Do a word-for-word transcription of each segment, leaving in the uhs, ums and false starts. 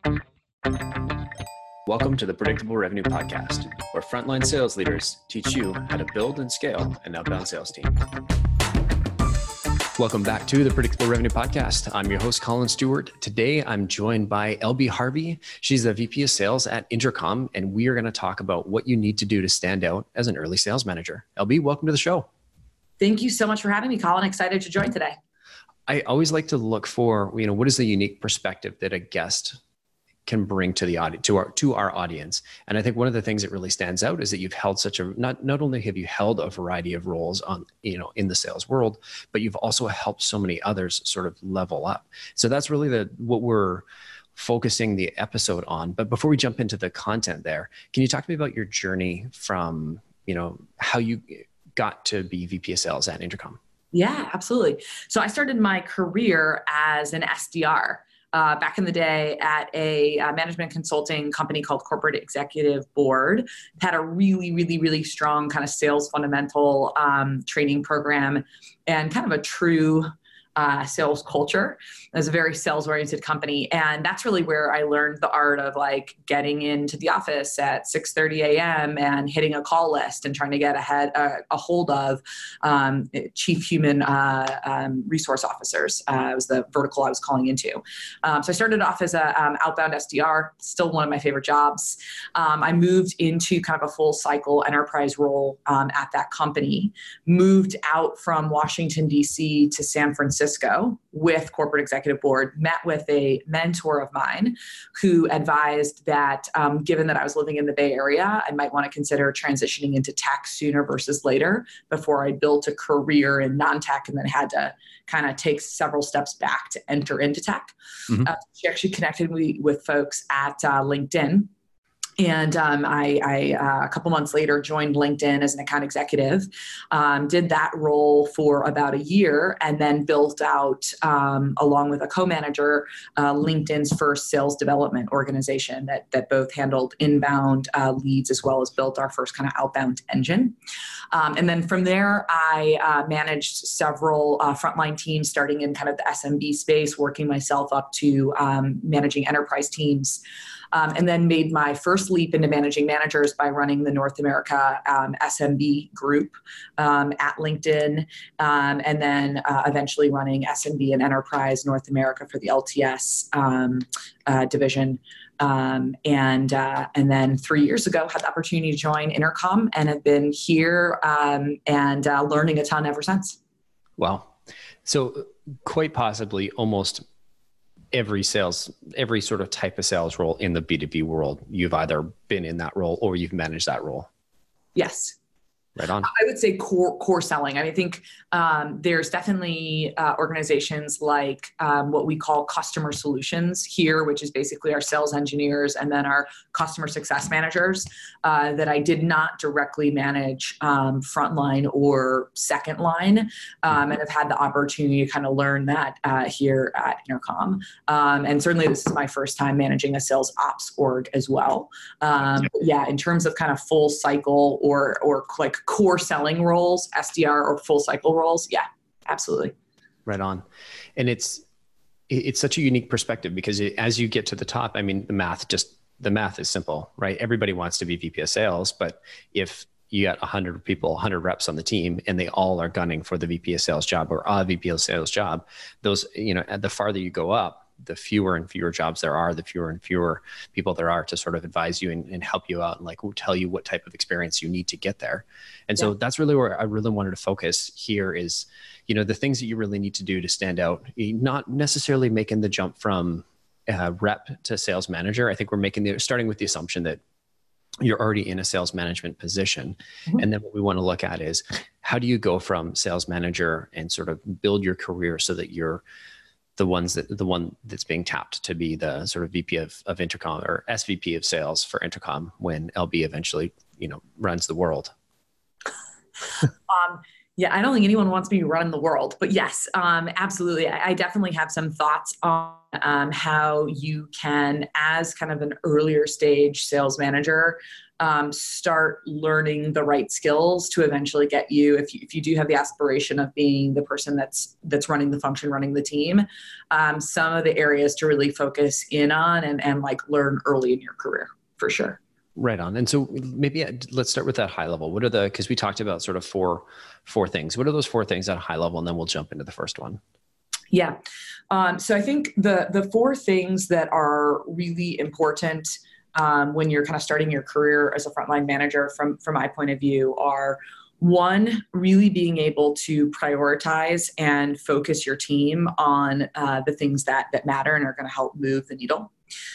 Welcome to the Predictable Revenue Podcast, where frontline sales leaders teach you how to build and scale an outbound sales team. Welcome back to the Predictable Revenue Podcast. I'm your host, Colin Stewart. Today, I'm joined by L B Harvey. She's the V P of Sales at Intercom, and we are going to talk about what you need to do to stand out as an early sales manager. L B, welcome to the show. Thank you so much for having me, Colin. Excited to join today. I always like to look for, you know, what is the unique perspective that a guest can bring to the audience, to our to our audience. And I think one of the things that really stands out is that you've held such a not not only have you held a variety of roles on, you know, in the sales world, but you've also helped so many others sort of level up. So that's really the what we're focusing the episode on. But before we jump into the content there, can you talk to me about your journey from, you know, how you got to be V P of Sales at Intercom? Yeah, absolutely. So I started my career as an S D R. Uh, back in the day at a uh, management consulting company called Corporate Executive Board. Had a really, really, really strong kind of sales fundamental um, training program and kind of a true uh, sales culture. It was a very sales-oriented company. And that's really where I learned the art of like getting into the office at six thirty a.m. and hitting a call list and trying to get ahead, uh, a hold of um, chief human uh, um, resource officers. Uh, it was the vertical I was calling into. Um, so I started off as an um, outbound S D R, still one of my favorite jobs. Um, I moved into kind of a full cycle enterprise role um, at that company, moved out from Washington, D C to San Francisco with Corporate Executive Board, met with a mentor of mine who advised that um, given that I was living in the Bay Area, I might want to consider transitioning into tech sooner versus later before I built a career in non-tech and then had to kind of take several steps back to enter into tech. Mm-hmm. Uh, she actually connected me with folks at uh, LinkedIn. And um, I, I uh, a couple months later, joined LinkedIn as an account executive, um, did that role for about a year, and then built out, um, along with a co-manager, uh, LinkedIn's first sales development organization that that both handled inbound uh, leads as well as built our first kind of outbound engine. Um, and then from there, I uh, managed several uh, frontline teams, starting in kind of the S M B space, working myself up to um, managing enterprise teams. Um, and then made my first leap into managing managers by running the North America um, S M B group um, at LinkedIn, um, and then uh, eventually running S M B and Enterprise North America for the L T S um, uh, division. Um, and uh, and then three years ago, had the opportunity to join Intercom and have been here um, and uh, learning a ton ever since. Wow. So quite possibly almost every sales, every sort of type of sales role in the B two B world, you've either been in that role or you've managed that role. Yes. Right on. I would say core core selling. I, mean, I think um, there's definitely uh, organizations like um, what we call customer solutions here, which is basically our sales engineers and then our customer success managers uh, that I did not directly manage um, frontline or second line, um, and have had the opportunity to kind of learn that uh, here at Intercom. Um, and certainly this is my first time managing a sales ops org as well. Um, yeah, in terms of kind of full cycle or or like core selling roles, S D R or full cycle roles. Yeah, absolutely. Right on. And it's, it's such a unique perspective because it, as you get to the top, I mean, the math just, the math is simple, right? Everybody wants to be V P of sales, but if you got a hundred people, a hundred reps on the team, and they all are gunning for the V P of sales job or a V P of sales job, those, you know, the farther you go up, the fewer and fewer jobs there are, the fewer and fewer people there are to sort of advise you and, and help you out and like tell you what type of experience you need to get there. And so yeah. That's really where I really wanted to focus here is, you know, the things that you really need to do to stand out, not necessarily making the jump from uh, rep to sales manager. I think we're making the, starting with the assumption that you're already in a sales management position. Mm-hmm. And then what we want to look at is how do you go from sales manager and sort of build your career so that you're the ones that the one that's being tapped to be the sort of V P of, of Intercom or S V P of sales for Intercom when L B eventually, you know, runs the world. um, Yeah, I don't think anyone wants me running the world, but yes, um, absolutely. I, I definitely have some thoughts on um, how you can, as kind of an earlier stage sales manager, um, start learning the right skills to eventually get you, if you, if you do have the aspiration of being the person that's that's running the function, running the team, um, some of the areas to really focus in on and, and like learn early in your career, for sure. Right on. And so maybe uh, let's start with that high level. What are the, because we talked about sort of four, four things. What are those four things at a high level? And then we'll jump into the first one. Yeah. Um, so I think the, the four things that are really important um, when you're kind of starting your career as a frontline manager from, from my point of view are, one, really being able to prioritize and focus your team on uh, the things that, that matter and are going to help move the needle.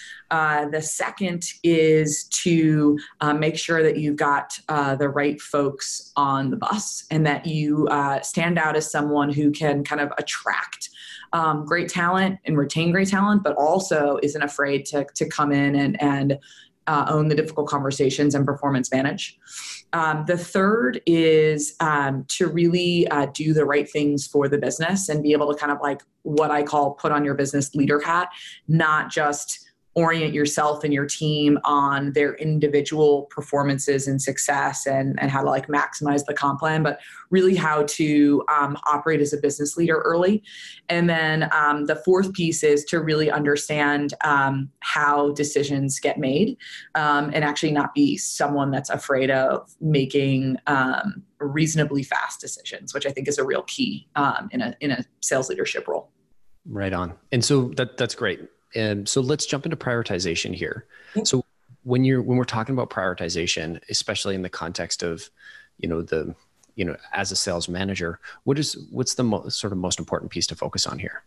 Uh, the second is to uh, make sure that you've got uh, the right folks on the bus and that you uh, stand out as someone who can kind of attract um, great talent and retain great talent, but also isn't afraid to, to come in and, and uh, own the difficult conversations and performance manage. Um, the third is um, to really uh, do the right things for the business and be able to kind of like what I call put on your business leader hat, not just orient yourself and your team on their individual performances and success and, and how to like maximize the comp plan, but really how to um, operate as a business leader early. And then um, the fourth piece is to really understand um, how decisions get made um, and actually not be someone that's afraid of making um, reasonably fast decisions, which I think is a real key um, in a in a sales leadership role. Right on. And so that that's great. And so let's jump into prioritization here. Mm-hmm. So when you're, when we're talking about prioritization, especially in the context of, you know, the, you know, as a sales manager, what is, what's the mo- sort of most important piece to focus on here?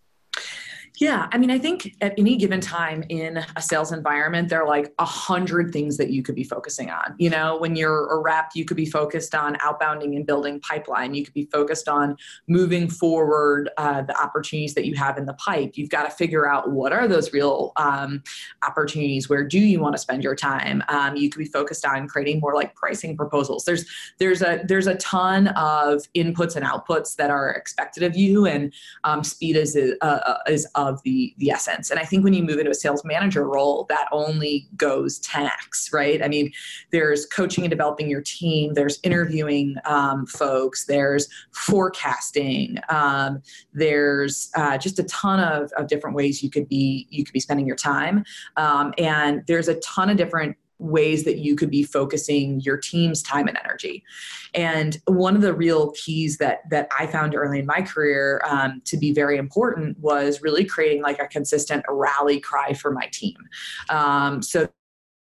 Yeah. I mean, I think at any given time in a sales environment, there are like a hundred things that you could be focusing on. You know, when you're a rep, you could be focused on outbounding and building pipeline. You could be focused on moving forward uh, the opportunities that you have in the pipe. You've got to figure out what are those real um, opportunities. Where do you want to spend your time? Um, you could be focused on creating more like pricing proposals. There's there's a there's a ton of inputs and outputs that are expected of you, and um, speed is uh, is of the the essence. And I think when you move into a sales manager role, that only goes ten x, right? I mean, there's coaching and developing your team, there's interviewing um, folks, there's forecasting, um, there's uh, just a ton of, of different ways you could be you could be spending your time, um, and there's a ton of different ways that you could be focusing your team's time and energy. And one of the real keys that that I found early in my career um, to be very important was really creating like a consistent rally cry for my team. Um, so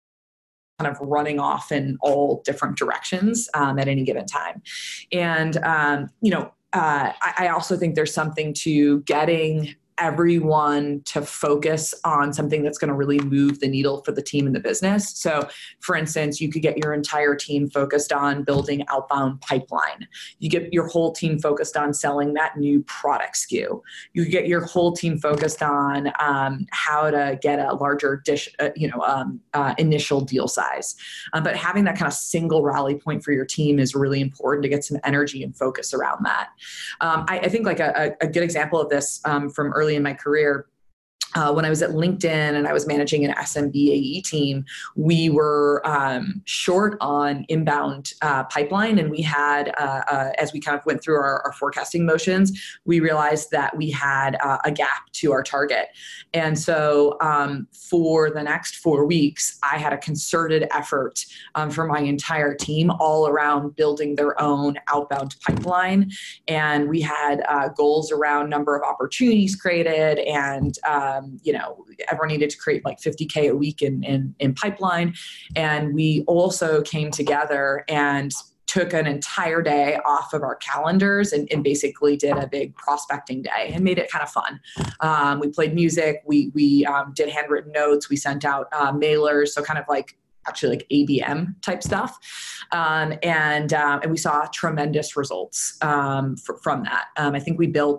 kind of running off in all different directions um, at any given time. And, um, you know, uh, I, I also think there's something to getting everyone to focus on something that's going to really move the needle for the team and the business. So for instance, you could get your entire team focused on building outbound pipeline. You get your whole team focused on selling that new product S K U. You get your whole team focused on um, how to get a larger dish, uh, you know, um, uh, initial deal size. Um, but having that kind of single rally point for your team is really important to get some energy and focus around that. Um, I, I think like a, a good example of this um, from early in my career, Uh, when I was at LinkedIn and I was managing an S M B A E team, we were um, short on inbound uh, pipeline, and we had, uh, uh, as we kind of went through our, our forecasting motions, we realized that we had uh, a gap to our target. And so um, for the next four weeks, I had a concerted effort um, for my entire team all around building their own outbound pipeline. And we had uh, goals around number of opportunities created and um, you know, everyone needed to create like fifty K a week in, in, in pipeline. And we also came together and took an entire day off of our calendars and, and basically did a big prospecting day and made it kind of fun. Um, we played music, we, we um, did handwritten notes, we sent out uh, mailers. So kind of like actually like A B M type stuff. Um, and, uh, and we saw tremendous results um, f- from that. Um, I think we built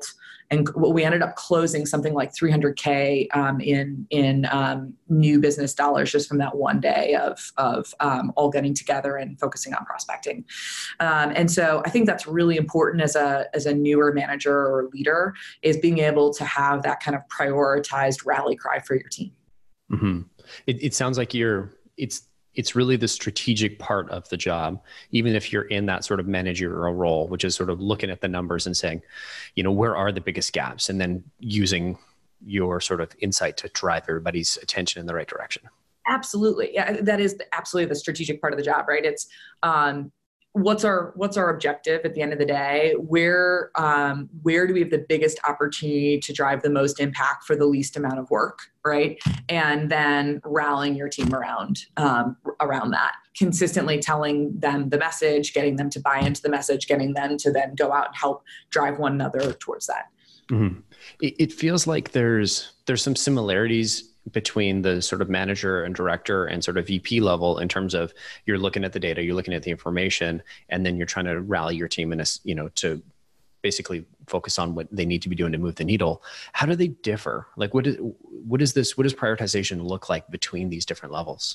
and we ended up closing something like three hundred K um, in in um, new business dollars just from that one day of of um, all getting together and focusing on prospecting. Um, and so I think that's really important as a as a newer manager or leader, is being able to have that kind of prioritized rally cry for your team. Mm-hmm. It, it sounds like you're it's it's really the strategic part of the job, even if you're in that sort of managerial role, which is sort of looking at the numbers and saying, you know, where are the biggest gaps, and then using your sort of insight to drive everybody's attention in the right direction. Absolutely. Yeah, that is absolutely the strategic part of the job, right? It's um, what's our what's our objective at the end of the day? Where um, where do we have the biggest opportunity to drive the most impact for the least amount of work, right? And then rallying your team around um, around that, consistently telling them the message, getting them to buy into the message, getting them to then go out and help drive one another towards that. Mm-hmm. It, it feels like there's there's some similarities between the sort of manager and director and sort of V P level, in terms of you're looking at the data, you're looking at the information, and then you're trying to rally your team in a, you know, to basically focus on what they need to be doing to move the needle. How do they differ? Like, what is, what is this, what does prioritization look like between these different levels?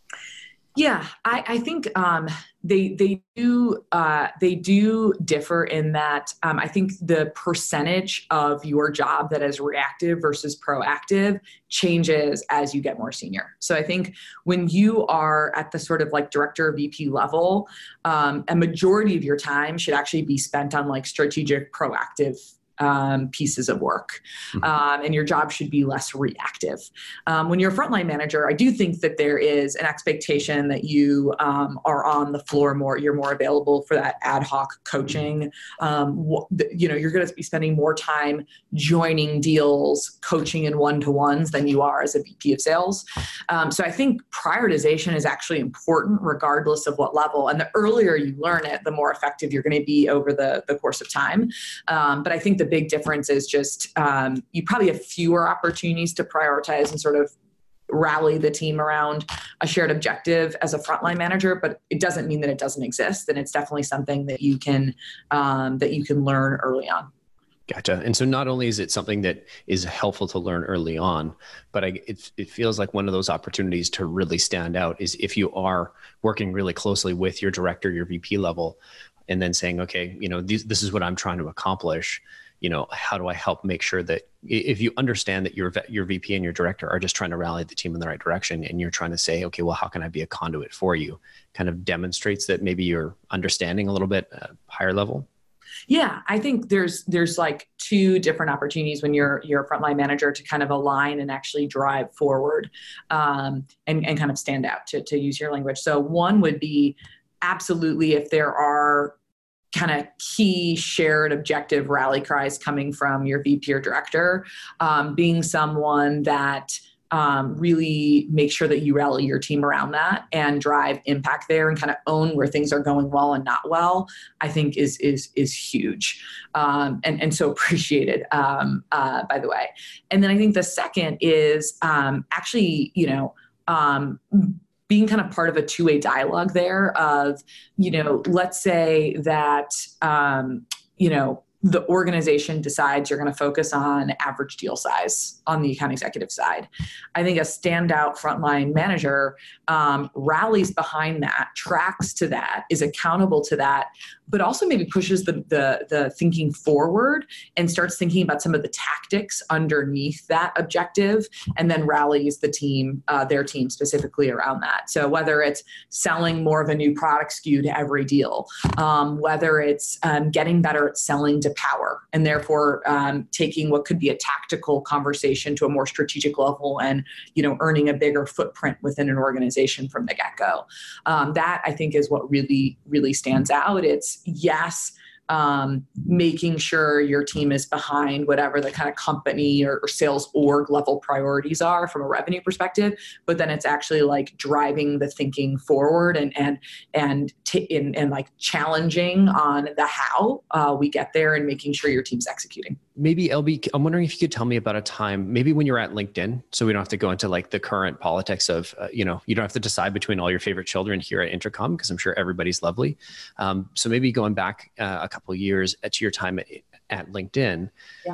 Yeah, I, I think um, they they do uh, they do differ in that um, I think the percentage of your job that is reactive versus proactive changes as you get more senior. So I think when you are at the sort of like director or V P level, um, a majority of your time should actually be spent on like strategic, proactive Um, pieces of work. Um, and your job should be less reactive. Um, when you're a frontline manager, I do think that there is an expectation that you um, are on the floor more, you're more available for that ad hoc coaching. Um, wh- you know, you're going to be spending more time joining deals, coaching in one-to-ones than you are as a V P of sales. Um, so I think prioritization is actually important regardless of what level. And the earlier you learn it, the more effective you're going to be over the, the course of time. Um, but I think the big difference is just um, you probably have fewer opportunities to prioritize and sort of rally the team around a shared objective as a frontline manager, but it doesn't mean that it doesn't exist. And it's definitely something that you can um, that you can learn early on. Gotcha. And so not only is it something that is helpful to learn early on, but I, it, it feels like one of those opportunities to really stand out is if you are working really closely with your director, your V P level, and then saying, okay, you know, this, this is what I'm trying to accomplish. You know, how do I help make sure that if you understand that your your V P and your director are just trying to rally the team in the right direction, and you're trying to say, okay, well, how can I be a conduit for you? Kind of demonstrates that maybe you're understanding a little bit uh, higher level. Yeah, I think there's there's like two different opportunities when you're you're a frontline manager to kind of align and actually drive forward um, and and kind of stand out, to to use your language. So one would be absolutely if there are kind of key shared objective rally cries coming from your V P or director, um, being someone that um, really make sure that you rally your team around that and drive impact there and kind of own where things are going well and not well, I think is is is huge um, and, and so appreciated, um, uh, by the way. And then I think the second is um, actually, you know, um, being kind of part of a two-way dialogue there of, you know, let's say that, um, you know, the organization decides you're going to focus on average deal size on the account executive side. I think a standout frontline manager um, rallies behind that, tracks to that, is accountable to that, but also maybe pushes the, the, the thinking forward and starts thinking about some of the tactics underneath that objective, and then rallies the team, uh, their team specifically around that. So whether it's selling more of a new product S K U to every deal, um, whether it's um, getting better at selling to power, and therefore um, taking what could be a tactical conversation to a more strategic level, and you know, earning a bigger footprint within an organization from the get-go. Um, that I think is what really, really stands out. It's yes, um, making sure your team is behind whatever the kind of company or, or sales org level priorities are from a revenue perspective, but then it's actually like driving the thinking forward and and and t- and, and like challenging on the how uh, we get there and making sure your team's executing. Maybe L B, I'm wondering if you could tell me about a time, maybe when you're at LinkedIn, so we don't have to go into like the current politics of, uh, you know, you don't have to decide between all your favorite children here at Intercom, because I'm sure everybody's lovely. Um, so maybe going back uh, a couple of years to your time at, at LinkedIn, yeah.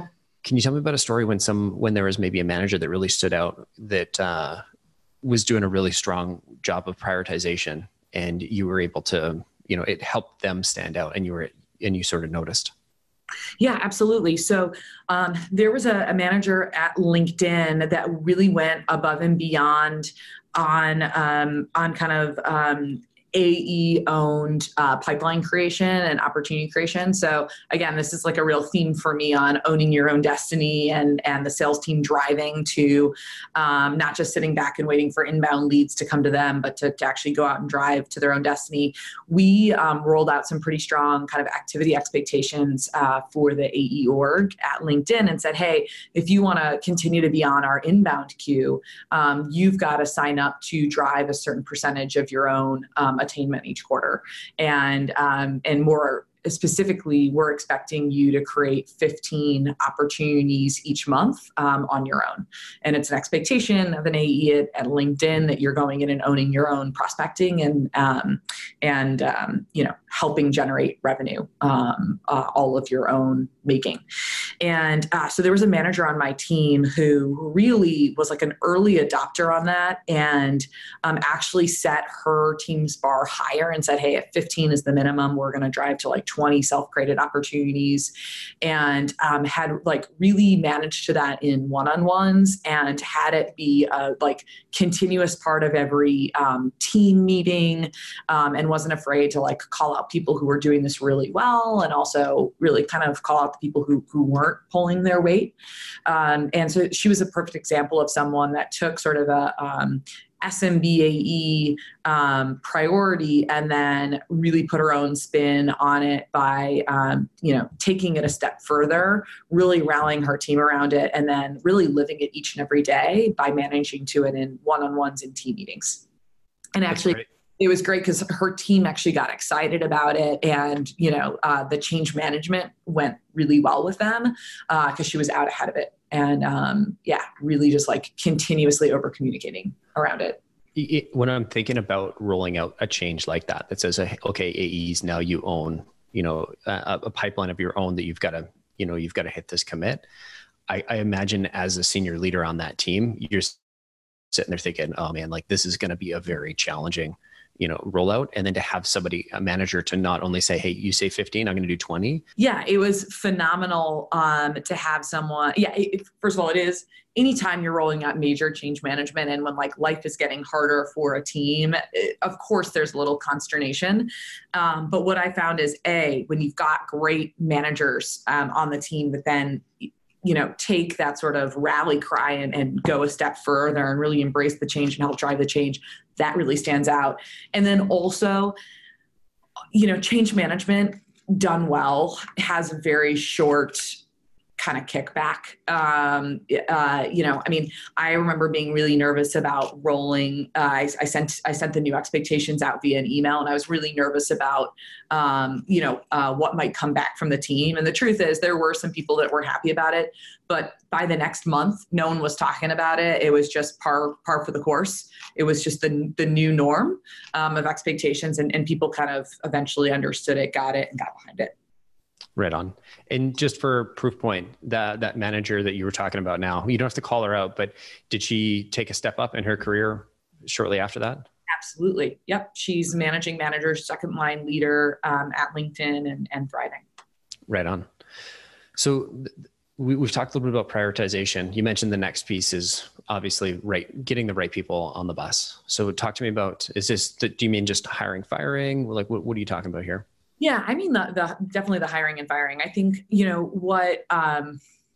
Can you tell me about a story when some when there was maybe a manager that really stood out that uh, was doing a really strong job of prioritization, and you were able to, you know, it helped them stand out, and you were and you sort of noticed? Yeah, absolutely. So um, there was a, a manager at LinkedIn that really went above and beyond on um, on kind of um, A E owned uh, pipeline creation and opportunity creation. So again, this is like a real theme for me on owning your own destiny, and and the sales team driving to um, not just sitting back and waiting for inbound leads to come to them, but to, to actually go out and drive to their own destiny. We um, rolled out some pretty strong kind of activity expectations uh, for the A E org at LinkedIn and said, hey, if you want to continue to be on our inbound queue, um, you've got to sign up to drive a certain percentage of your own um, attainment each quarter. And um, and more specifically, we're expecting you to create fifteen opportunities each month um, on your own. And it's an expectation of an A E at, at LinkedIn that you're going in and owning your own prospecting and um, and um, you know, helping generate revenue, um, uh, all of your own making. And uh, so there was a manager on my team who really was like an early adopter on that, and um, actually set her team's bar higher and said, hey, if fifteen is the minimum, we're going to drive to like twenty self-created opportunities, and um, had like really managed to that in one-on-ones, and had it be a like continuous part of every um, team meeting, um, and wasn't afraid to like call out people who were doing this really well, and also really kind of call out the people who, who weren't pulling their weight. Um, and so she was a perfect example of someone that took sort of a um, S M B A E um, priority and then really put her own spin on it by, um, you know, taking it a step further, really rallying her team around it, and then really living it each and every day by managing to it in one-on-ones and team meetings. And actually, it was great because her team actually got excited about it, and you know, uh, the change management went really well with them because uh, she was out ahead of it, and um, yeah, really just like continuously over communicating around it. It, when I'm thinking about rolling out a change like that, that says, okay, A Es, now you own, you know, a, a pipeline of your own that you've got to, you know, you've got to hit this commit. I, I imagine as a senior leader on that team, you're sitting there thinking, oh man, like this is going to be a very challenging, you know, rollout. And then to have somebody, a manager, to not only say, hey, you say fifteen, I'm going to do twenty. Yeah, it was phenomenal um, to have someone. Yeah, it, first of all, it is anytime you're rolling out major change management and when like life is getting harder for a team, it, of course, there's a little consternation. Um, but what I found is, A, when you've got great managers um, on the team that then you know, take that sort of rally cry and, and go a step further and really embrace the change and help drive the change, that really stands out. And then also, you know, change management done well has a very short kind of kickback. Um, uh, you know, I mean, I remember being really nervous about rolling. Uh, I, I sent I sent the new expectations out via an email, and I was really nervous about, um, you know, uh, what might come back from the team. And the truth is, there were some people that were happy about it, but by the next month, no one was talking about it. It was just par par for the course. It was just the the new norm um, of expectations, and, and people kind of eventually understood it, got it, and got behind it. Right on. And just for proof point, that that manager that you were talking about now, you don't have to call her out, but did she take a step up in her career shortly after that? Absolutely. Yep. She's managing manager, second line leader um, at LinkedIn, and, and thriving. Right on. So we, we've talked a little bit about prioritization. You mentioned the next piece is obviously right, getting the right people on the bus. So talk to me about, is this, do you mean just hiring, firing? Like, what, what are you talking about here? Yeah, I mean, the, the definitely the hiring and firing. I think, you know, what, um,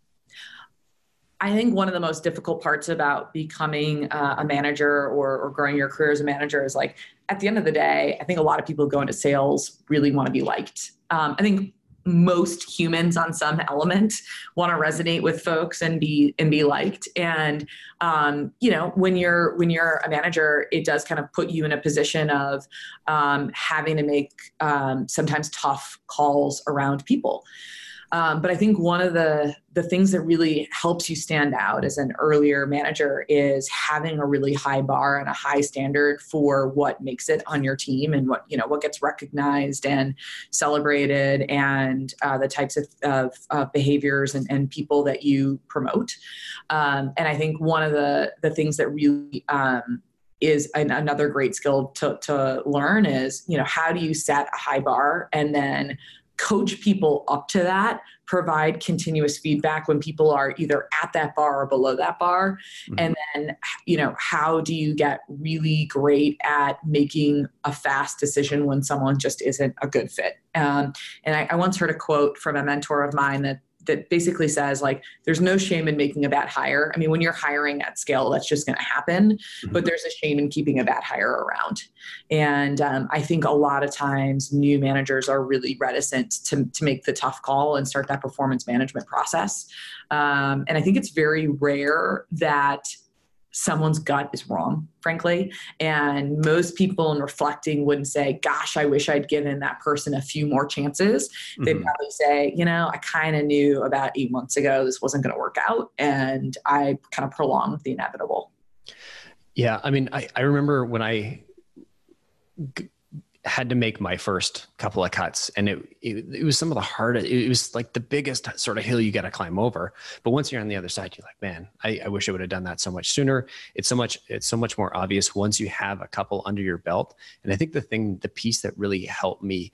I think one of the most difficult parts about becoming uh, a manager or, or growing your career as a manager is like, at the end of the day, I think a lot of people go into sales really want to be liked. Um, I think most humans on some element want to resonate with folks and be and be liked. And um, you know, when you're when you're a manager, it does kind of put you in a position of um, having to make um, sometimes tough calls around people. Um, but I think one of the, the things that really helps you stand out as an earlier manager is having a really high bar and a high standard for what makes it on your team and what, you know, what gets recognized and celebrated, and uh, the types of, of, of behaviors and, and people that you promote. Um, and I think one of the, the things that really um, is an, another great skill to, to learn is, you know, how do you set a high bar and then coach people up to that, provide continuous feedback when people are either at that bar or below that bar. Mm-hmm. And then, you know, how do you get really great at making a fast decision when someone just isn't a good fit? Um, and I, I once heard a quote from a mentor of mine that that basically says, like, there's no shame in making a bad hire. I mean, when you're hiring at scale, that's just going to happen, mm-hmm. but there's a shame in keeping a bad hire around. And um, I think a lot of times new managers are really reticent to, to make the tough call and start that performance management process. Um, and I think it's very rare that someone's gut is wrong, frankly. And most people in reflecting wouldn't say, gosh, I wish I'd given that person a few more chances. Mm-hmm. They'd probably say, you know, I kind of knew about eight months ago this wasn't going to work out, and I kind of prolonged the inevitable. Yeah. I mean, I, I remember when I g- had to make my first couple of cuts, and it, it, it was some of the hardest, it was like the biggest sort of hill you got to climb over. But once you're on the other side, you're like, man, I, I wish I would have done that so much sooner. It's so much, it's so much more obvious once you have a couple under your belt. And I think the thing, the piece that really helped me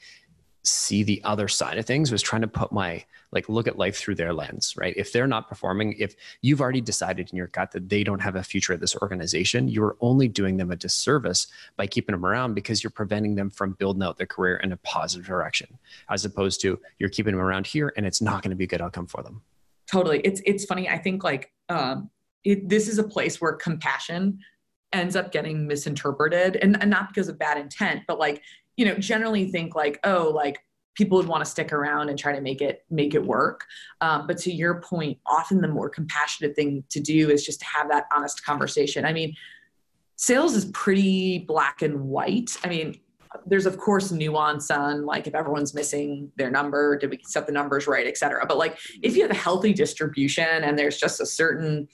see the other side of things was trying to put my, like, look at life through their lens, right? If they're not performing, if you've already decided in your gut that they don't have a future at this organization, you're only doing them a disservice by keeping them around, because you're preventing them from building out their career in a positive direction, as opposed to you're keeping them around here and it's not going to be a good outcome for them. Totally. It's, it's funny. I think like, um, it, this is a place where compassion ends up getting misinterpreted, and, and not because of bad intent, but like, you know, generally think like, oh, like people would want to stick around and try to make it, make it work. Um, but to your point, often the more compassionate thing to do is just to have that honest conversation. I mean, sales is pretty black and white. I mean, there's of course nuance on like if everyone's missing their number, did we set the numbers right, et cetera. But like if you have a healthy distribution and there's just a certain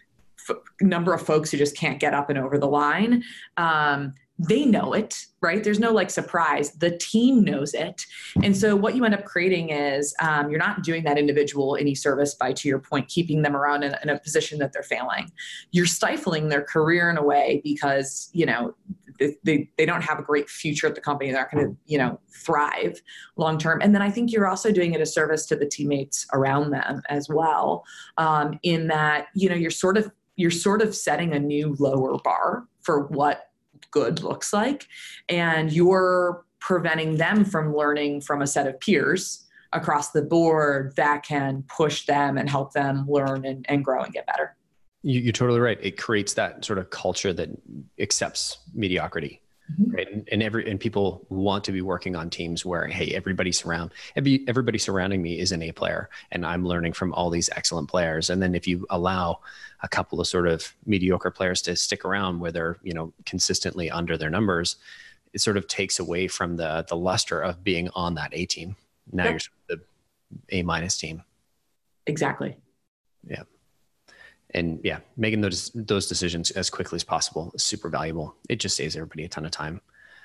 f- number of folks who just can't get up and over the line, um, they know it, right? There's no like surprise. The team knows it. And so what you end up creating is um, you're not doing that individual any service by, to your point, keeping them around in, in a position that they're failing. You're stifling their career in a way because, you know, they, they, they don't have a great future at the company. They're not going to, you know, thrive long-term. And then I think you're also doing it a service to the teammates around them as well, um, in that, you know, you're sort of, you're sort of setting a new lower bar for what good looks like, and you're preventing them from learning from a set of peers across the board that can push them and help them learn and, and grow and get better. You, you're totally right. It creates that sort of culture that accepts mediocrity, mm-hmm. right? And, and every and people want to be working on teams where, hey, everybody surround every, everybody surrounding me is an A player, and I'm learning from all these excellent players. And then if you allow a couple of sort of mediocre players to stick around where they're, you know, consistently under their numbers, it sort of takes away from the the luster of being on that A team. Now yep. you're sort of the A minus team. Exactly. Yeah. And yeah, making those those decisions as quickly as possible is super valuable. It just saves everybody a ton of time.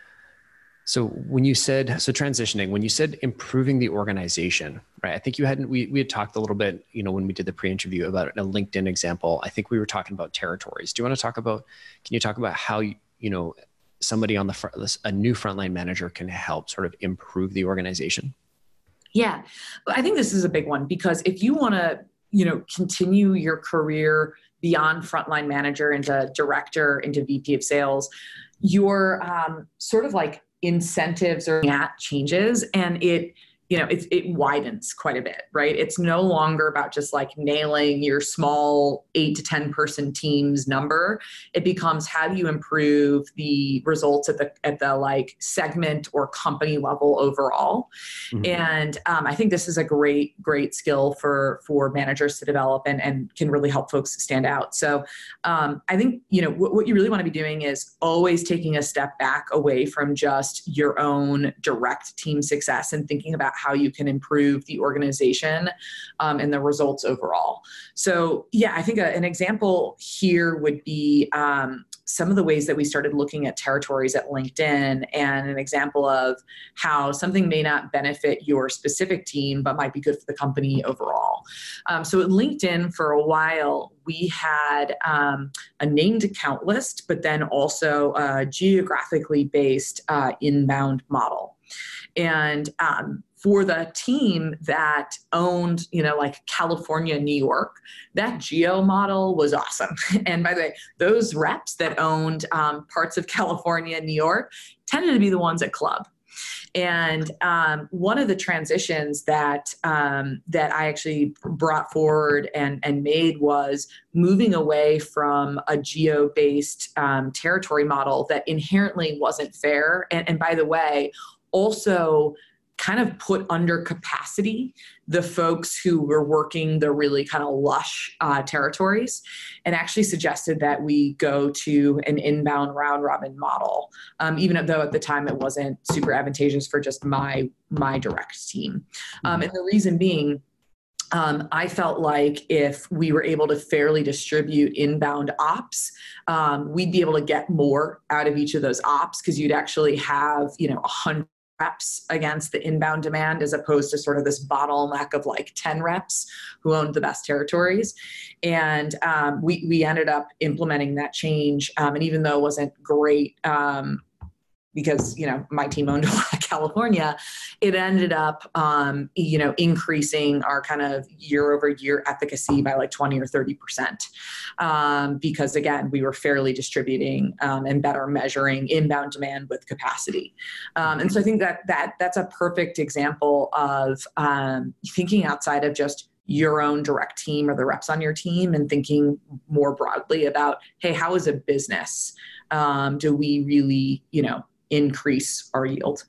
So when you said, so transitioning, when you said improving the organization, right? I think you hadn't, we, we had talked a little bit, you know, when we did the pre-interview about a LinkedIn example. I think we were talking about territories. Do you want to talk about, can you talk about how, you, you know, somebody on the front, a new frontline manager can help sort of improve the organization? Yeah, I think this is a big one, because if you want to, you know, continue your career beyond frontline manager into director, into V P of sales, your um, sort of like incentives or at changes, and it, you know, it, it widens quite a bit, right? It's no longer about just like nailing your small eight to ten person team's number. It becomes, how do you improve the results at the, at the like segment or company level overall? Mm-hmm. And um, I think this is a great, great skill for, for managers to develop, and, and can really help folks stand out. So um, I think, you know, what, what you really want to be doing is always taking a step back away from just your own direct team success and thinking about how you can improve the organization um, and the results overall. So yeah, I think a, an example here would be um, some of the ways that we started looking at territories at LinkedIn, and an example of how something may not benefit your specific team, but might be good for the company overall. Um, so at LinkedIn for a while, we had um, a named account list, but then also a geographically based uh, inbound model. And um, for the team that owned, you know, like California, New York, that geo model was awesome. And by the way, those reps that owned um, parts of California, New York, tended to be the ones at club. And um, one of the transitions that um, that I actually brought forward and, and made was moving away from a geo-based um, territory model that inherently wasn't fair. And, and by the way, also kind of put under capacity the folks who were working the really kind of lush uh, territories, and actually suggested that we go to an inbound round robin model, um, even though at the time it wasn't super advantageous for just my my direct team. Um, and the reason being, Um, I felt like if we were able to fairly distribute inbound ops, um, we'd be able to get more out of each of those ops, because you'd actually have, you know, a hundred reps against the inbound demand, as opposed to sort of this bottleneck of like ten reps who owned the best territories. And um, we we ended up implementing that change. Um, and even though it wasn't great, um, because, you know, my team owned a lot of California, it ended up, um, you know, increasing our kind of year over year efficacy by like twenty or thirty percent. Um, because again, we were fairly distributing um, and better measuring inbound demand with capacity. Um, and so I think that that that's a perfect example of um, thinking outside of just your own direct team or the reps on your team, and thinking more broadly about, hey, how as a business um, do we really, you know, increase our yield?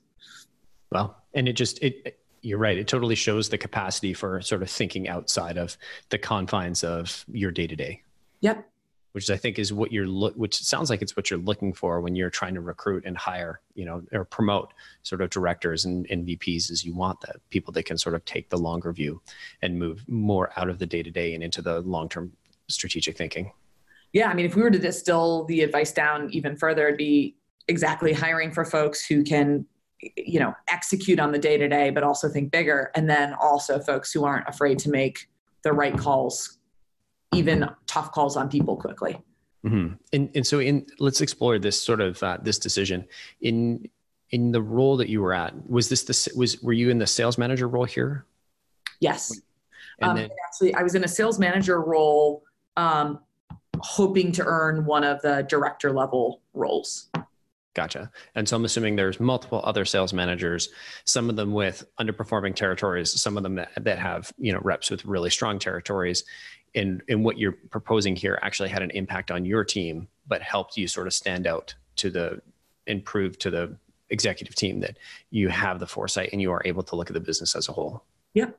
Well, and it just, it, you're right. It totally shows the capacity for sort of thinking outside of the confines of your day to day. Yep. Which I think is what you're, lo- which sounds like it's what you're looking for when you're trying to recruit and hire, you know, or promote sort of directors and, and V Ps, is you want that people that can sort of take the longer view and move more out of the day to day and into the long-term strategic thinking. Yeah. I mean, if we were to distill the advice down even further, it'd be exactly hiring for folks who can, you know, execute on the day-to-day, but also think bigger. And then also folks who aren't afraid to make the right calls, even tough calls on people quickly. Mm-hmm. And and so in, let's explore this sort of, uh, this decision in, in the role that you were at. Was this the, was, were you in the sales manager role here? Yes. And um, then, actually I was in a sales manager role, um, hoping to earn one of the director level roles. Gotcha. And so I'm assuming there's multiple other sales managers, some of them with underperforming territories, some of them that, that have, you know, reps with really strong territories. And, and what you're proposing here actually had an impact on your team, but helped you sort of stand out to the, and prove to the executive team that you have the foresight and you are able to look at the business as a whole. Yep.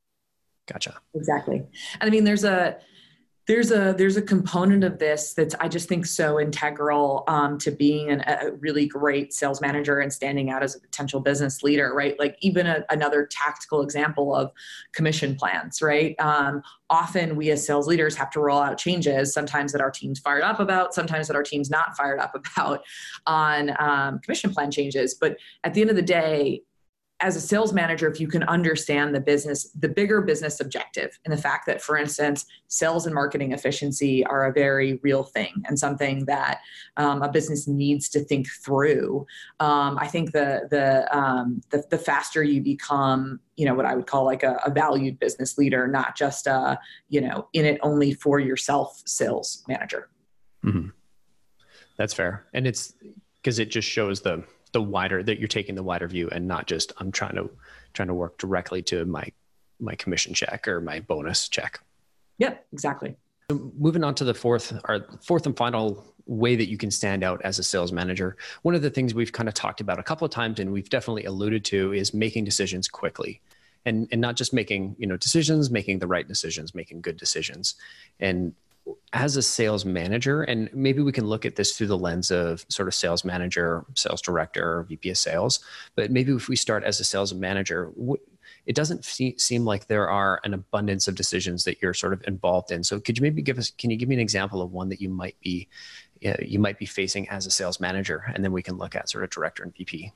Gotcha. Exactly. And I mean, there's a, There's a there's a component of this that's, I just think, so integral um, to being an, a really great sales manager and standing out as a potential business leader, right? Like even a, another tactical example of commission plans, right? Um, often we as sales leaders have to roll out changes, sometimes that our team's fired up about, sometimes that our team's not fired up about on um, commission plan changes. But at the end of the day, as a sales manager, if you can understand the business, the bigger business objective, and the fact that, for instance, sales and marketing efficiency are a very real thing and something that um, a business needs to think through, um, I think the the, um, the the faster you become, you know, what I would call like a, a valued business leader, not just a, you know, in it only for yourself sales manager. Mm-hmm. That's fair, and it's because it just shows the. the wider that you're taking the wider view and not just, I'm trying to, trying to work directly to my, my commission check or my bonus check. Yep, exactly. So moving on to the fourth, our fourth and final way that you can stand out as a sales manager. One of the things we've kind of talked about a couple of times, and we've definitely alluded to, is making decisions quickly, and, and not just making, you know, decisions, making the right decisions, making good decisions. And as a sales manager, and maybe we can look at this through the lens of sort of sales manager, sales director, V P of sales, but maybe if we start as a sales manager, what, it doesn't fe- seem like there are an abundance of decisions that you're sort of involved in. So could you maybe give us, can you give me an example of one that you might be, uh, you might be facing as a sales manager? And then we can look at sort of director and V P.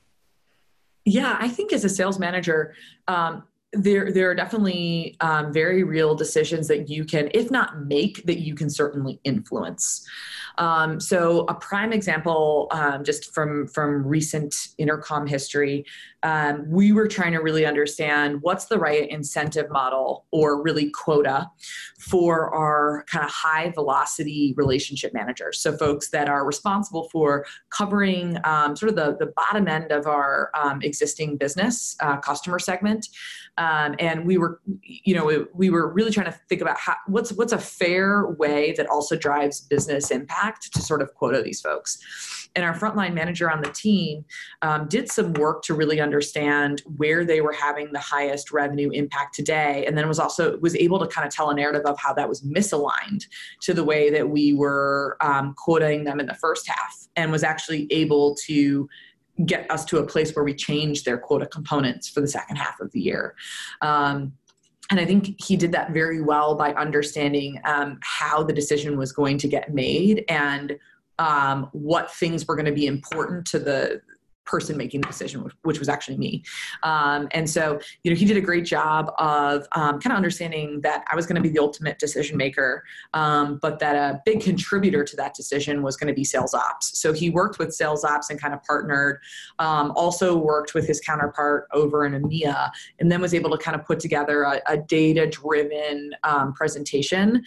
Yeah, I think as a sales manager, um, there there are definitely um, very real decisions that you can, if not make, that you can certainly influence. Um, so a prime example, um, just from from recent Intercom history, um, we were trying to really understand what's the right incentive model, or really quota, for our kind of high velocity relationship managers. So folks that are responsible for covering um, sort of the, the bottom end of our um, existing business uh, customer segment. Um, and we were, you know, we, we were really trying to think about how, what's what's a fair way that also drives business impact to sort of quota these folks. And our frontline manager on the team um, did some work to really understand where they were having the highest revenue impact today, and then was also was able to kind of tell a narrative of how that was misaligned to the way that we were um, quoting them in the first half, and was actually able to get us to a place where we changed their quota components for the second half of the year. Um, and I think he did that very well by understanding um, how the decision was going to get made, and um, what things were going to be important to the person making the decision, which was actually me. Um, and so, you know, he did a great job of um, kind of understanding that I was going to be the ultimate decision maker, um, but that a big contributor to that decision was going to be sales ops. So he worked with sales ops and kind of partnered, um, also worked with his counterpart over in EMEA, and then was able to kind of put together a, a data-driven um, presentation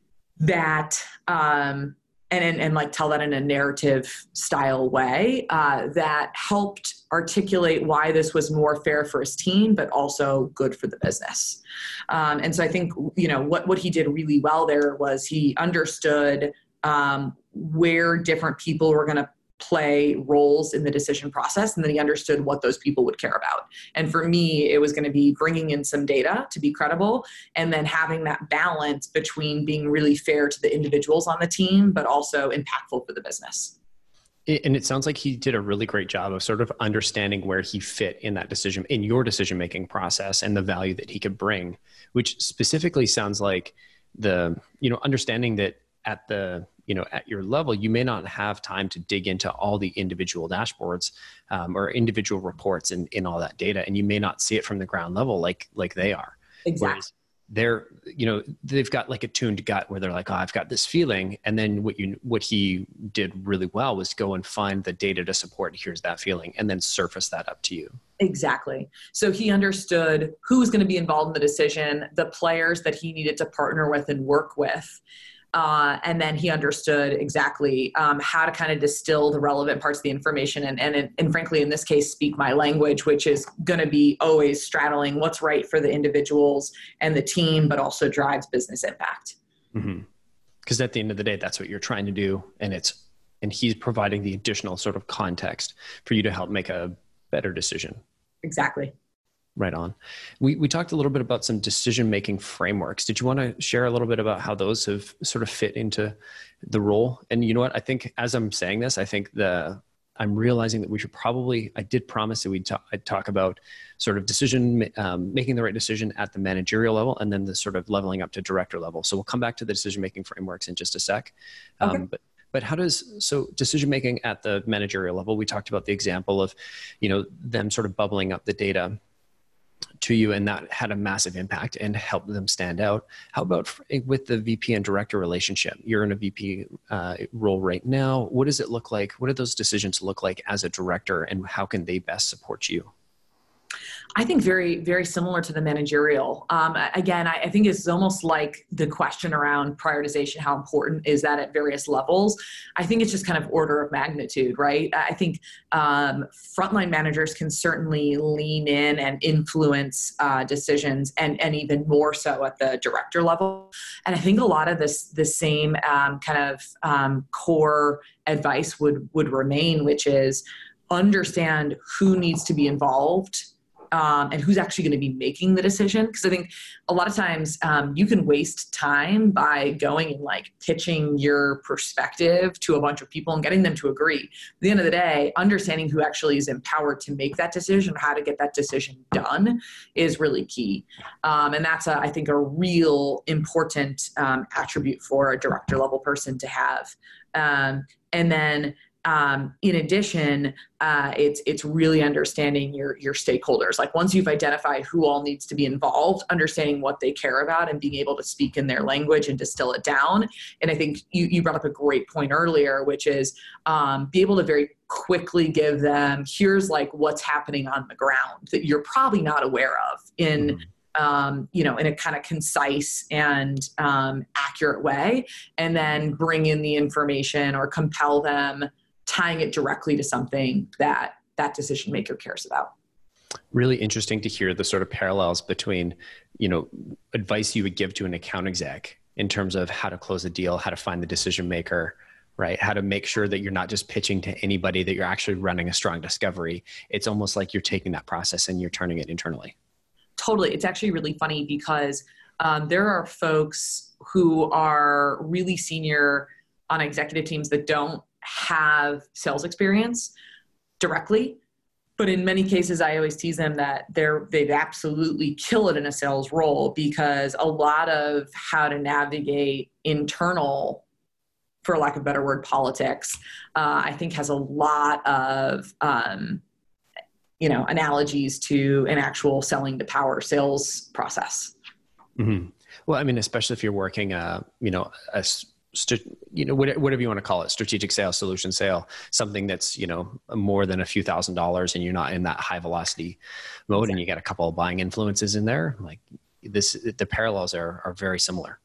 that um, And, and and like tell that in a narrative style way uh, that helped articulate why this was more fair for his team, but also good for the business. Um, and so I think, you know, what, what he did really well there was he understood um, where different people were going to play roles in the decision process, and then he understood what those people would care about. And for me, it was going to be bringing in some data to be credible, and then having that balance between being really fair to the individuals on the team, but also impactful for the business. And it sounds like he did a really great job of sort of understanding where he fit in that decision, in your decision-making process, and the value that he could bring, which specifically sounds like the, you know, understanding that at the, you know, at your level, you may not have time to dig into all the individual dashboards um, or individual reports and in, in all that data. And you may not see it from the ground level like, like they are. Exactly. Whereas they're, you know, they've got like a tuned gut where they're like, oh, I've got this feeling. And then what you, what he did really well was go and find the data to support, here's that feeling, and then surface that up to you. Exactly. So he understood who was going to be involved in the decision, the players that he needed to partner with and work with. Uh, and then he understood exactly um, how to kind of distill the relevant parts of the information and, and, and frankly, in this case, speak my language, which is going to be always straddling what's right for the individuals and the team, but also drives business impact. Mm-hmm. Because at the end of the day, that's what you're trying to do. And it's, and he's providing the additional sort of context for you to help make a better decision. Exactly. Right on. We we talked a little bit about some decision-making frameworks. Did you want to share a little bit about how those have sort of fit into the role? And you know what? I think as I'm saying this, I think the I'm realizing that we should probably, I did promise that we'd talk, I'd talk about sort of decision, um, making the right decision at the managerial level, and then the sort of leveling up to director level. So we'll come back to the decision-making frameworks in just a sec. Um, okay. But But how does, so decision-making at the managerial level, we talked about the example of, you know, them sort of bubbling up the data to you, and that had a massive impact and helped them stand out. How about with the V P and director relationship? You're in a V P uh, role right now. What does it look like? What do those decisions look like as a director, and how can they best support you? I think very, very similar to the managerial. Um, again, I, I think it's almost like the question around prioritization, how important is that at various levels? I think it's just kind of order of magnitude, right? I think um, frontline managers can certainly lean in and influence uh, decisions, and, and even more so at the director level. And I think a lot of this, the same um, kind of um, core advice would, would remain, which is understand who needs to be involved um, and who's actually going to be making the decision. Because I think a lot of times um, you can waste time by going and like pitching your perspective to a bunch of people and getting them to agree. At the end of the day, understanding who actually is empowered to make that decision, how to get that decision done is really key. Um, and that's, a, I think, a real important um, attribute for a director level person to have. Um, and then Um, in addition, uh, it's it's really understanding your your stakeholders. Like once you've identified who all needs to be involved, understanding what they care about and being able to speak in their language and distill it down. And I think you, you brought up a great point earlier, which is um, be able to very quickly give them, here's like what's happening on the ground that you're probably not aware of in mm-hmm. Um, you know, in a kind of concise and um, accurate way, and then bring in the information or compel them, tying it directly to something that that decision maker cares about. Really interesting to hear the sort of parallels between, you know, advice you would give to an account exec in terms of how to close a deal, how to find the decision maker, right? How to make sure that you're not just pitching to anybody, that you're actually running a strong discovery. It's almost like you're taking that process and you're turning it internally. Totally. It's actually really funny because um, there are folks who are really senior on executive teams that don't have sales experience directly. But in many cases, I always tease them that they're, they'd absolutely kill it in a sales role, because a lot of how to navigate internal, for lack of a better word, politics, uh, I think has a lot of, um, you know, analogies to an actual selling to power sales process. Mm-hmm. Well, I mean, especially if you're working, uh, you know, a, you know, whatever you want to call it, strategic sale, solution sale, something that's, you know, more than a few thousand dollars, and you're not in that high velocity mode, exactly. And you got a couple of buying influences in there. Like this, the parallels are are very similar.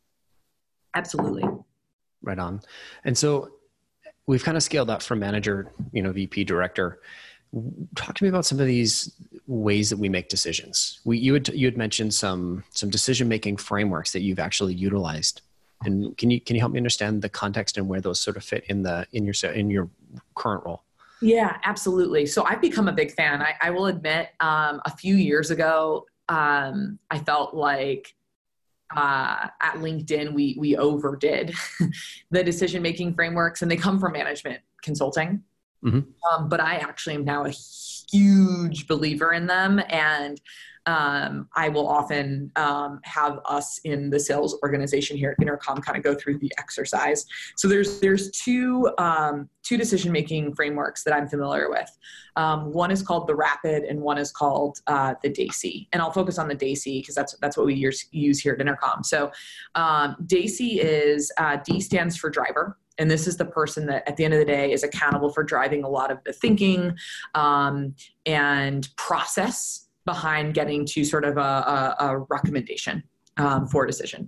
Absolutely. Right on. And so we've kind of scaled up from manager, you know, V P, director. Talk to me about some of these ways that we make decisions. We, you had, you had mentioned some, some decision-making frameworks that you've actually utilized. And can you, can you help me understand the context and where those sort of fit in the, in your, in your current role? Yeah, absolutely. So I've become a big fan. I, I will admit, um, a few years ago, um, I felt like, uh, at LinkedIn, we, we overdid the decision-making frameworks, and they come from management consulting. Mm-hmm. Um, but I actually am now a huge believer in them. And um, I will often um, have us in the sales organization here at Intercom kind of go through the exercise. So there's there's two um, two decision-making frameworks that I'm familiar with. Um, one is called the RAPID, and one is called uh, the DACY. And I'll focus on the DACY because that's that's what we use, use here at Intercom. So um, DACY is, uh, D stands for driver. And this is the person that at the end of the day is accountable for driving a lot of the thinking um, and process behind getting to sort of a, a, a recommendation um, for a decision.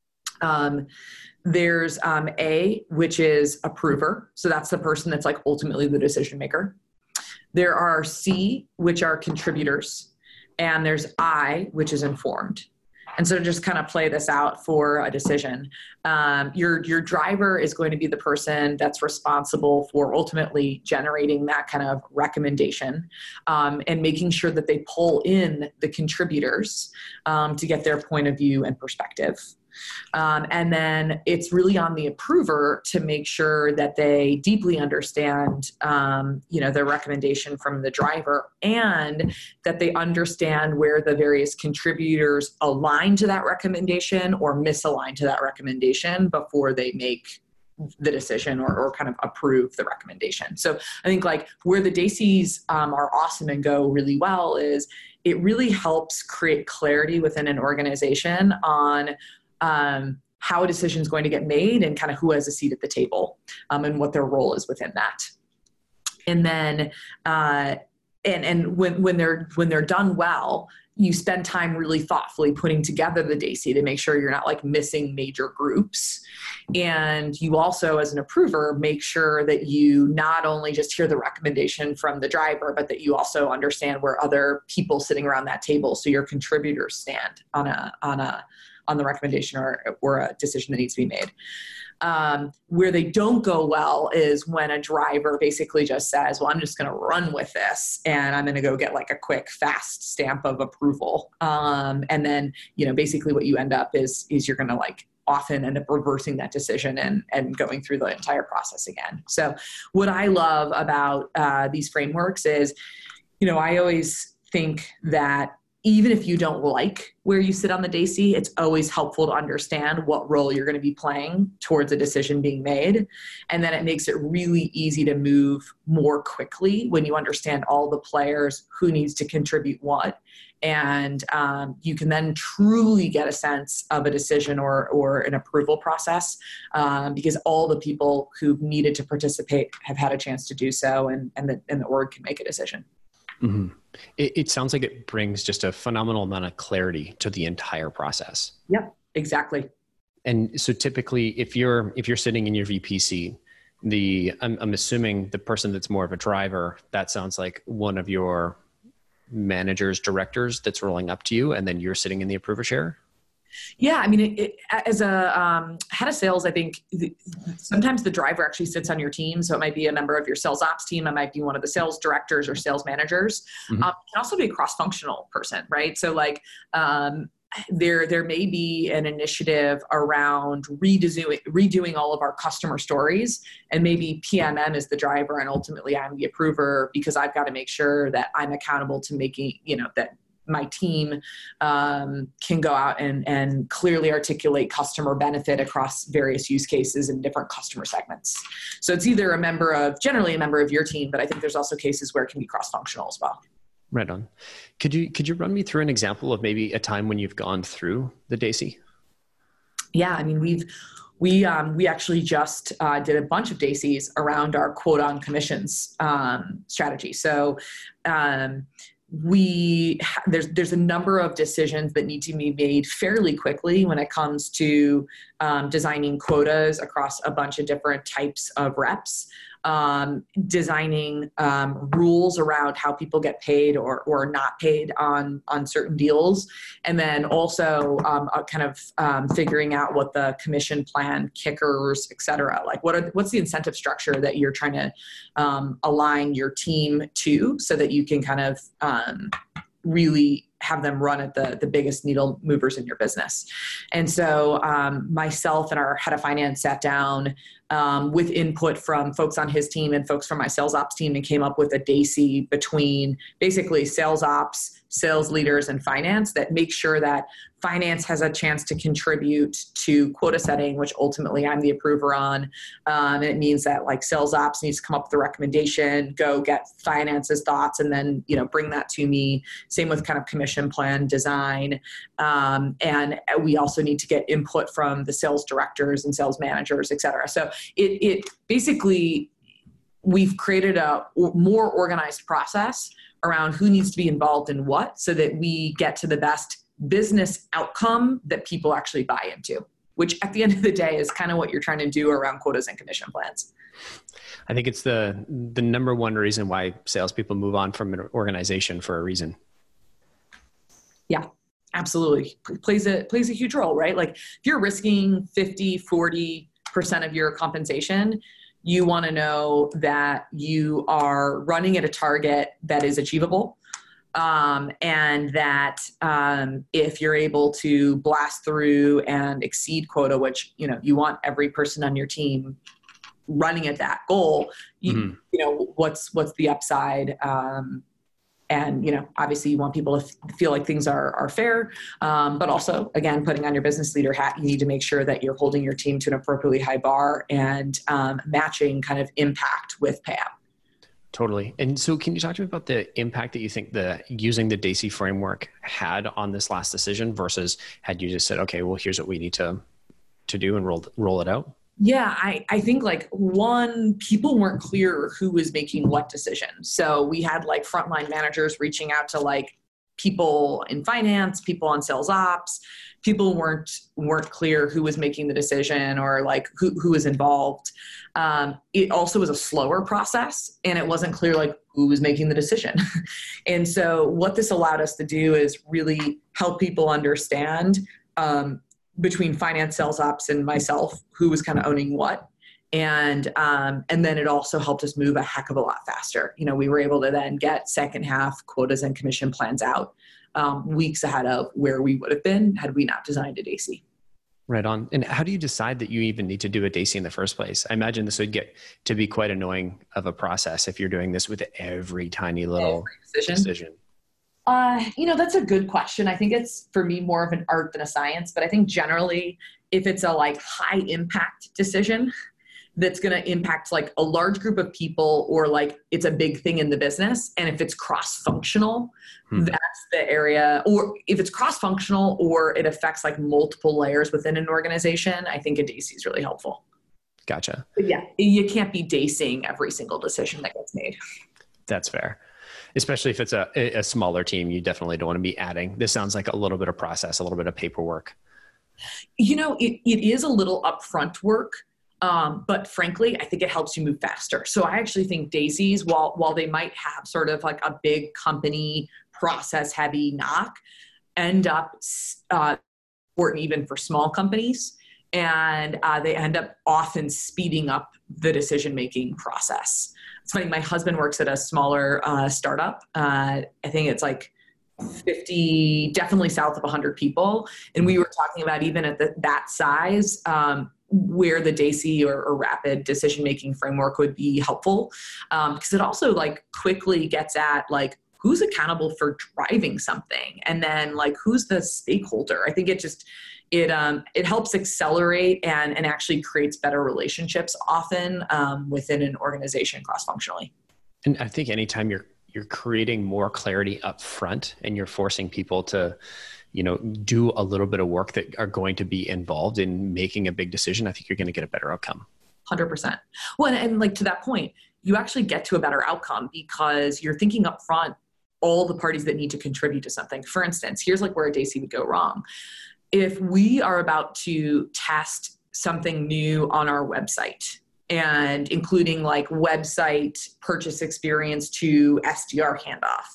Um, there's um, A, which is approver. So that's the person that's like ultimately the decision maker. There are C, which are contributors. And there's I, which is informed. And so to just kind of play this out for a decision, um, your, your driver is going to be the person that's responsible for ultimately generating that kind of recommendation um, and making sure that they pull in the contributors um, to get their point of view and perspective. Um, and then it's really on the approver to make sure that they deeply understand, um, you know, their recommendation from the driver, and that they understand where the various contributors align to that recommendation or misalign to that recommendation before they make the decision or, or kind of approve the recommendation. So I think like where the DACYs um, are awesome and go really well is it really helps create clarity within an organization on Um, how a decision is going to get made and kind of who has a seat at the table um, and what their role is within that. And then, uh, and and when when they're when they're done well, you spend time really thoughtfully putting together the DACY to make sure you're not like missing major groups. And you also, as an approver, make sure that you not only just hear the recommendation from the driver, but that you also understand where other people sitting around that table, so your contributors stand on a on a on the recommendation or, or a decision that needs to be made. Um, where they don't go well is when a driver basically just says, well, I'm just going to run with this and I'm going to go get like a quick, fast stamp of approval. Um, and then, you know, basically what you end up is, is you're going to like often end up reversing that decision and, and going through the entire process again. So what I love about uh, these frameworks is, you know, I always think that even if you don't like where you sit on the D A I C, it's always helpful to understand what role you're going to be playing towards a decision being made. And then it makes it really easy to move more quickly when you understand all the players, who needs to contribute what. And um, you can then truly get a sense of a decision or, or an approval process um, because all the people who needed to participate have had a chance to do so, and, and, the, and the org can make a decision. Mm-hmm. It, it sounds like it brings just a phenomenal amount of clarity to the entire process. Yep, exactly. And so typically if you're, if you're sitting in your V P seat, the, I'm, I'm assuming the person that's more of a driver, that sounds like one of your managers, directors that's rolling up to you, and then you're sitting in the approver chair. Yeah, I mean, it, it, as a um, head of sales, I think the, sometimes the driver actually sits on your team. So it might be a member of your sales ops team. It might be one of the sales directors or sales managers. Mm-hmm. Um, it can also be a cross-functional person, right? So like um, there, there may be an initiative around redoing, redoing all of our customer stories, and maybe P M M is the driver and ultimately I'm the approver because I've got to make sure that I'm accountable to making, you know, that my team um, can go out and, and clearly articulate customer benefit across various use cases and different customer segments. So it's either a member of, generally a member of your team, but I think there's also cases where it can be cross-functional as well. Right on. Could you, could you run me through an example of maybe a time when you've gone through the D A I C? Yeah, I mean, we've, we, um, we actually just uh, did a bunch of D A I Cs around our quote on commissions um, strategy. So, um, we there's there's a number of decisions that need to be made fairly quickly when it comes to um, designing quotas across a bunch of different types of reps, um, designing um, rules around how people get paid or or not paid on on certain deals, and then also um, uh, kind of um, figuring out what the commission plan, kickers, et cetera. Like what are what's the incentive structure that you're trying to um, align your team to, so that you can kind of um, really have them run at the, the biggest needle movers in your business. And so um, myself and our head of finance sat down um, with input from folks on his team and folks from my sales ops team and came up with a D A I C between basically sales ops, sales leaders, and finance that make sure that finance has a chance to contribute to quota setting, which ultimately I'm the approver on. Um, and it means that like sales ops needs to come up with a recommendation, go get finance's thoughts, and then, you know, bring that to me. Same with kind of commission plan design. Um, and we also need to get input from the sales directors and sales managers, et cetera. So it, it basically, we've created a more organized process around who needs to be involved in what, so that we get to the best business outcome that people actually buy into, which at the end of the day is kind of what you're trying to do around quotas and commission plans. I think it's the the number one reason why salespeople move on from an organization for a reason. Yeah, absolutely. Plays a, plays a huge role, right? Like if you're risking fifty, forty percent of your compensation, you want to know that you are running at a target that is achievable. Um, and that um, if you're able to blast through and exceed quota, which, you know, you want every person on your team running at that goal, you, mm-hmm. you know, what's, what's the upside? Um, and, you know, obviously you want people to f- feel like things are, are fair. Um, but also, again, putting on your business leader hat, you need to make sure that you're holding your team to an appropriately high bar and um, matching kind of impact with payout. Totally. And so can you talk to me about the impact that you think the using the D A I C framework had on this last decision versus had you just said, okay, well, here's what we need to, to do and roll, roll it out? Yeah, I, I think like one, people weren't clear who was making what decision. So we had like frontline managers reaching out to like people in finance, people on sales ops. People weren't weren't clear who was making the decision or like who, who was involved. Um, it also was a slower process, and it wasn't clear like who was making the decision. And so what this allowed us to do is really help people understand um, between finance, sales ops, and myself, who was kind of owning what. And um, and then it also helped us move a heck of a lot faster. You know, we were able to then get second half quotas and commission plans out um, weeks ahead of where we would have been had we not designed a D A C. Right on. And how do you decide that you even need to do a D A C in the first place? I imagine this would get to be quite annoying of a process if you're doing this with every tiny little every decision. decision. Uh, you know, that's a good question. I think it's, for me, more of an art than a science, but I think generally if it's a like high impact decision that's going to impact like a large group of people, or like it's a big thing in the business, and if it's cross-functional, hmm. that's the area. Or if it's cross-functional or it affects like multiple layers within an organization, I think a D A C is really helpful. Gotcha. But yeah, you can't be DACing every single decision that gets made. That's fair. Especially if it's a, a smaller team, you definitely don't want to be adding. This sounds like a little bit of process, a little bit of paperwork. You know, it, it is a little upfront work. Um, but frankly, I think it helps you move faster. So I actually think D A Cs, while while they might have sort of like a big company process heavy knock, end up uh, important even for small companies, and uh, they end up often speeding up the decision making process. It's funny. My husband works at a smaller uh, startup. Uh, I think it's like fifty, definitely south of one hundred people, and we were talking about even at the, that size. Um, where the D A C or, or rapid decision-making framework would be helpful. Um, because it also like quickly gets at like, who's accountable for driving something? And then like, who's the stakeholder? I think it just, it, um, it helps accelerate and, and actually creates better relationships often um, within an organization cross-functionally. And I think anytime you're, you're creating more clarity up front and you're forcing people to, you know, do a little bit of work that are going to be involved in making a big decision, I think you're going to get a better outcome. one hundred percent. Well, and, and like to that point, you actually get to a better outcome because you're thinking up front all the parties that need to contribute to something. For instance, here's like where a D A C would go wrong. If we are about to test something new on our website, and including like website purchase experience to S D R handoff.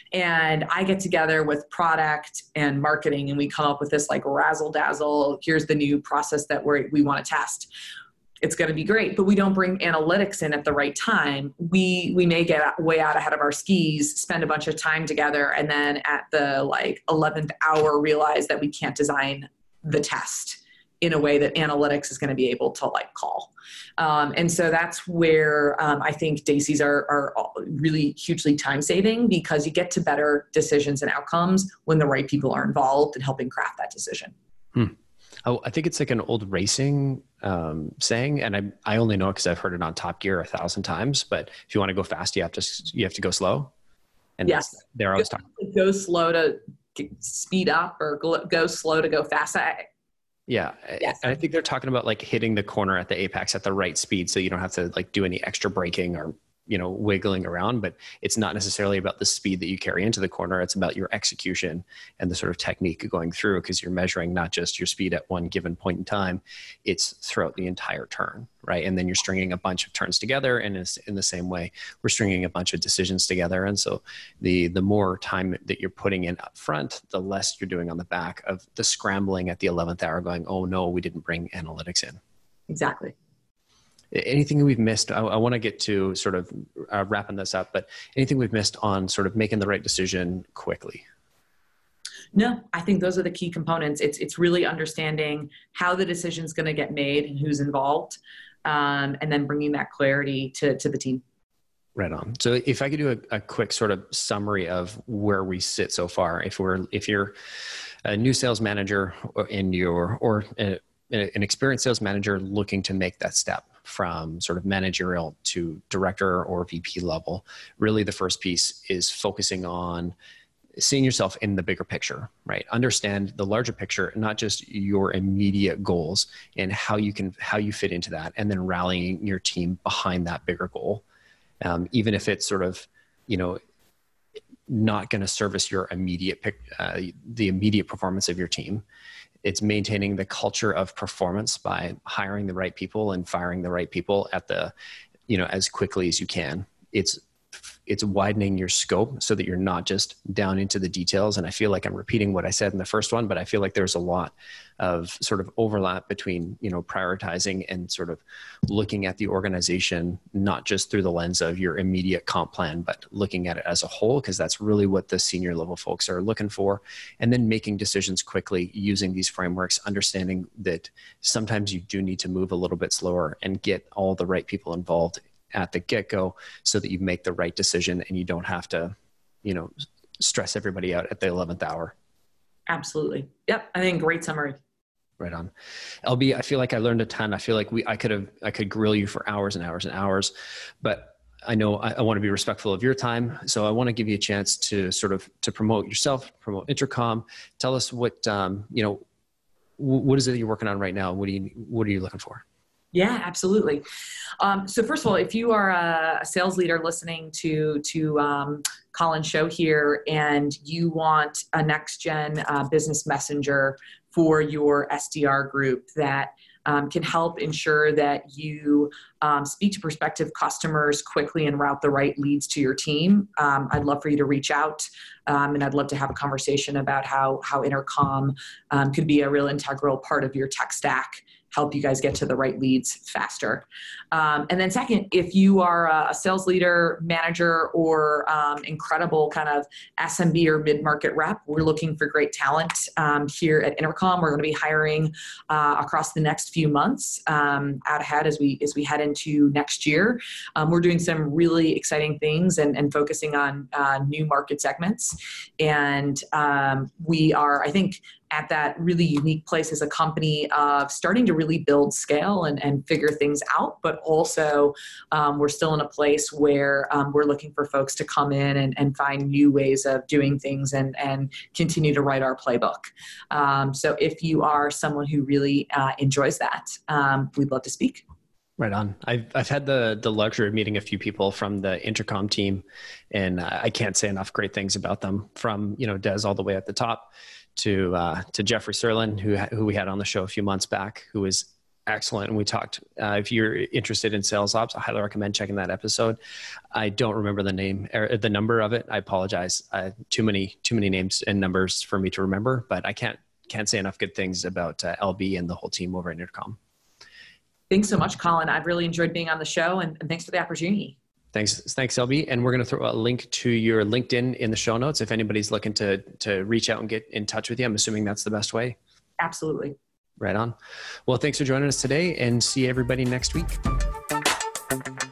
And I get together with product and marketing and we come up with this like razzle dazzle, here's the new process that we we want to test. It's going to be great, but we don't bring analytics in at the right time. We we may get way out ahead of our skis, spend a bunch of time together, and then at the like eleventh hour realize that we can't design the test in a way that analytics is going to be able to like call. Um, and so that's where um, I think D A Cs are, are really hugely time saving because you get to better decisions and outcomes when the right people are involved in helping craft that decision. Hmm. Oh, I think it's like an old racing um, saying, and I I only know it because I've heard it on Top Gear a thousand times. But if you want to go fast, you have to you have to go slow. And yes, they're always talking. Go slow to speed up, or go slow to go fast. I, Yeah. Yes. I think they're talking about like hitting the corner at the apex at the right speed. So you don't have to like do any extra braking or, you know, wiggling around, but it's not necessarily about the speed that you carry into the corner. It's about your execution and the sort of technique going through, because you're measuring not just your speed at one given point in time, it's throughout the entire turn, right? And then you're stringing a bunch of turns together, and it's in the same way, we're stringing a bunch of decisions together. And so the the more time that you're putting in up front, the less you're doing on the back of the scrambling at the eleventh hour going, oh no, we didn't bring analytics in. Exactly. Anything we've missed? I, I want to get to sort of uh, wrapping this up, but anything we've missed on sort of making the right decision quickly? No, I think those are the key components. It's it's really understanding how the decision is going to get made and who's involved, um, and then bringing that clarity to to the team. Right on. So if I could do a, a quick sort of summary of where we sit so far, if we're if you're a new sales manager in your or a, an experienced sales manager looking to make that step from sort of managerial to director or V P level, really the first piece is focusing on seeing yourself in the bigger picture, right? Understand the larger picture, not just your immediate goals and how you can, how you fit into that, and then rallying your team behind that bigger goal. Um, even if it's sort of, you know, not going to service your immediate, uh, the immediate performance of your team. It's maintaining the culture of performance by hiring the right people and firing the right people at the, you know, as quickly as you can. It's it's widening your scope so that you're not just down into the details. And I feel like I'm repeating what I said in the first one, but I feel like there's a lot of sort of overlap between, you know, prioritizing and sort of looking at the organization, not just through the lens of your immediate comp plan, but looking at it as a whole, because that's really what the senior level folks are looking for. And then making decisions quickly using these frameworks, understanding that sometimes you do need to move a little bit slower and get all the right people involved at the get-go so that you make the right decision and you don't have to, you know, stress everybody out at the eleventh hour. Absolutely. Yep. I think great summary. Right on. L B, I feel like I learned a ton. I feel like we, I could have, I could grill you for hours and hours and hours, but I know I, I want to be respectful of your time. So I want to give you a chance to sort of, to promote yourself, promote Intercom. Tell us what, um, you know, w- what is it you're working on right now? What do you, what are you looking for? Yeah, absolutely. Um, so first of all, if you are a, a sales leader listening to to um, Colin's show here, and you want a next gen uh, business messenger for your S D R group that um, can help ensure that you um, speak to prospective customers quickly and route the right leads to your team, um, I'd love for you to reach out, um, and I'd love to have a conversation about how how Intercom um, could be a real integral part of your tech stack, help you guys get to the right leads faster. Um, and then second, if you are a sales leader, manager, or um, incredible kind of S M B or mid-market rep, we're looking for great talent um, here at Intercom. We're going to be hiring uh, across the next few months um, out ahead as we as we head into next year. Um, we're doing some really exciting things and, and focusing on uh, new market segments. And um, we are, I think, at that really unique place as a company of starting to really build scale and, and figure things out, but also um, we're still in a place where um, we're looking for folks to come in and, and find new ways of doing things and, and continue to write our playbook. Um, so if you are someone who really uh, enjoys that, um, we'd love to speak. Right on. I've I've had the the luxury of meeting a few people from the Intercom team, and I can't say enough great things about them. From, you know, Des all the way at the top to uh, to Jeffrey Serlin, who who we had on the show a few months back, who was excellent. And we talked. Uh, if you're interested in sales ops, I highly recommend checking that episode. I don't remember the name or the number of it. I apologize. Uh, too many too many names and numbers for me to remember, but I can't can't say enough good things about uh, L B and the whole team over at Intercom. Thanks so much, Colin. I've really enjoyed being on the show, and, and thanks for the opportunity. Thanks. Thanks, L B. And we're going to throw a link to your LinkedIn in the show notes if anybody's looking to, to reach out and get in touch with you. I'm assuming that's the best way. Absolutely. Right on. Well, thanks for joining us today, and see everybody next week.